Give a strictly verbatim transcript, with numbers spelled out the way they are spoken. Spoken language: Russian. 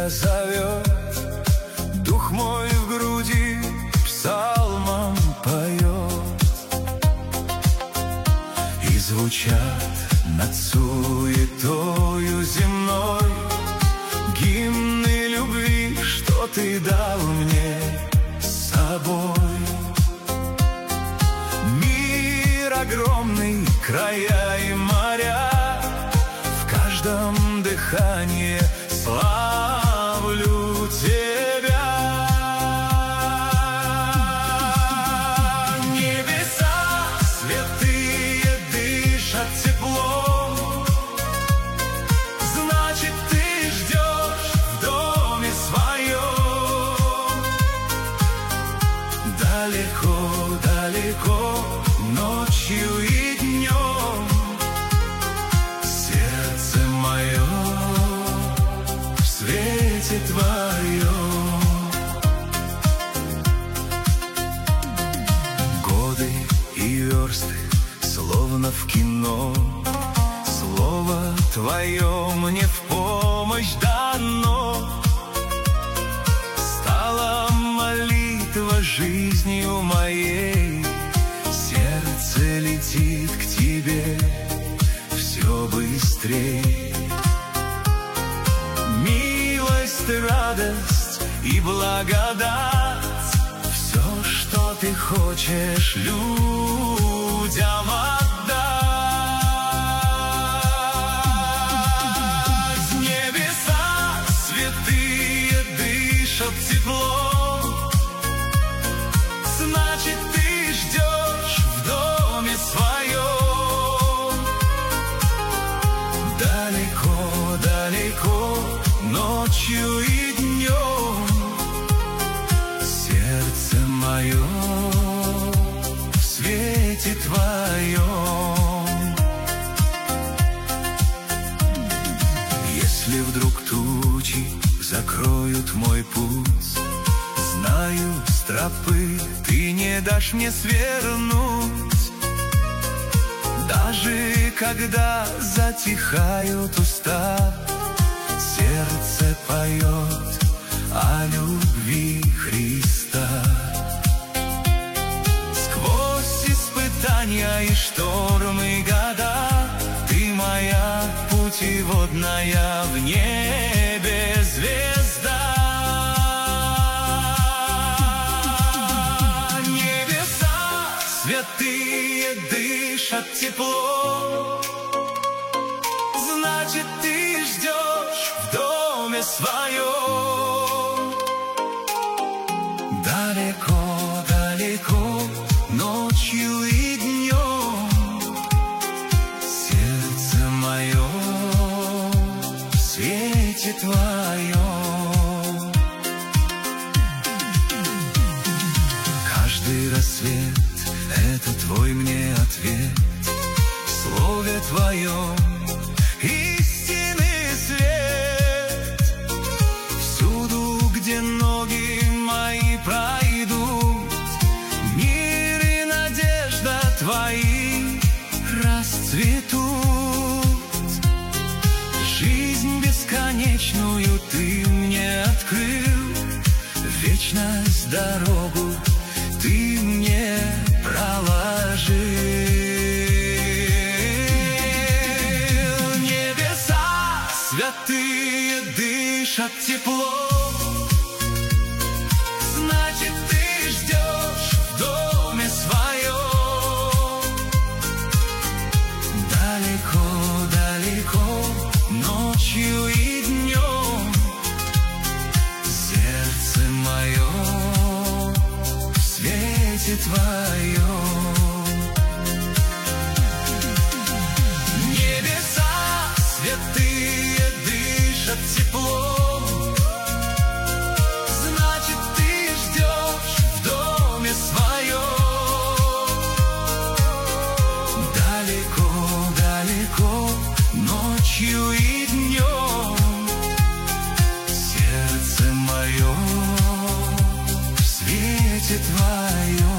тебя зовет, дух мой в груди псалмом поет. И звучат над суетою земной гимны любви, что ты дал мне с собой. Мир огромный, края и моря, в каждом дыхании славлю тебя. Небеса святые дышат теплом, значит, ты ждешь в доме своем. Далеко, далеко, ночью и днем сердце мое в свете твоем. Годы и версты, словно в кино, слово твое мне в помощь дано. Стала молитва жизнью моей, сердце летит к тебе все быстрей. Милость, радость и благодать, все, что ты хочешь людям отдать. Небеса святые дышат теплом, значит, ты ждешь в доме своем. Далеко, далеко, ночью и днем сердце мое в свете твоем. Если вдруг тучи закроют мой путь, знаю, с тропы ты не дашь мне свернуть. Даже когда затихают уста, сердце поет о любви Христа. Сквозь испытания и штормы года ты моя путеводная в небе звезда. Небеса святые дышат теплом, значит, ты ждешь в доме своем. Далеко, далеко, ночью и днем сердце мое в свете твоем. Каждый рассвет — это твой мне ответ, в слове твоем истинный свет. Всюду, где ноги мои пройдут, мир и надежда твои расцветут. Жизнь бесконечную ты мне открыл, вечность дорогу ты мне проложил. Небеса святые дышат теплом, значит, ты ждешь в доме своем. Далеко, далеко, ночью и днем сердце мое в свете твоем. Небеса святые дышат теплом, значит, ты ждешь в доме своем. Далеко, далеко, ночью и днем сердце мое в свете твоем.